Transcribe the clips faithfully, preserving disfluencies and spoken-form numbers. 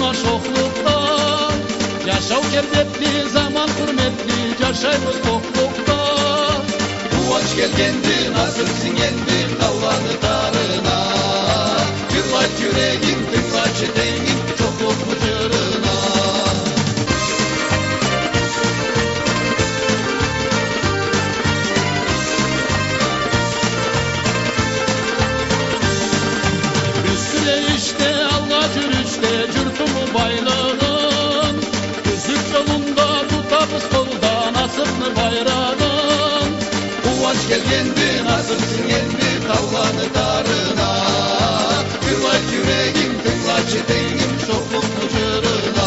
durma şoklukta. Yaşav kerdetli, zaman hürmetli, yaşayımız toklukta. Kıvanç gelgendi, nasılsın endi, Davlanı darına. Yırlaç yüreğim, tıklaç eteğim, çokluk mıcırına. Üstüne işte, alga cürüşte, cürtümü baylığın. Üzük yolunda tutabız kolda, nasıplı bayrağın. Kıvanç gelgendi, nasılsın endi, Davlanı darına. Yırlaç yüreğim, tıklaç eteğim, çokluk mıcırına.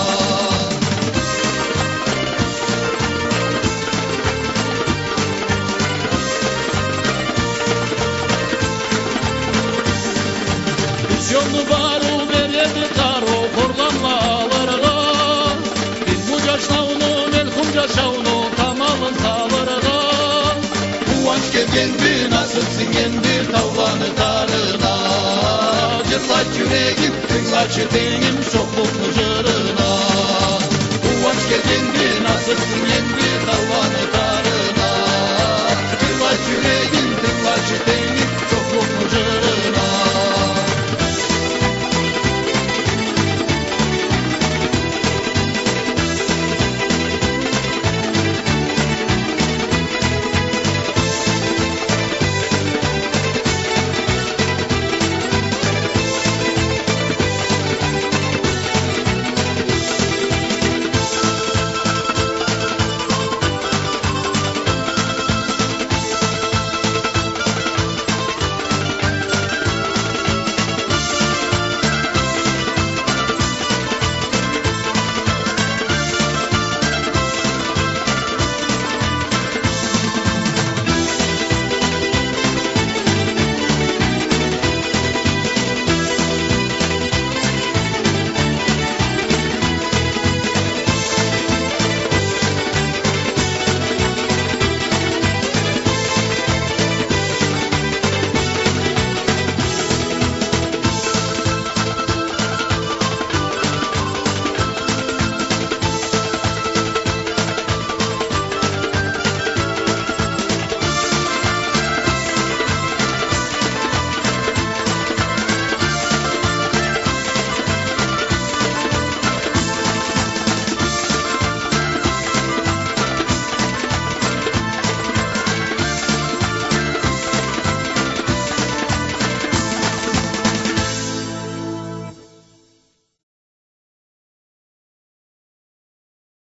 Yolunu baru veredi karo korlanma alırga. Biz bu yaşavunu melhum yaşavunu tamalın sağlarga. Kıvanç gelgendi, nasılsın endi, Davlanı darına. Yırlaç yüreğim, tıklaç eteğim, çokluk mıcırına.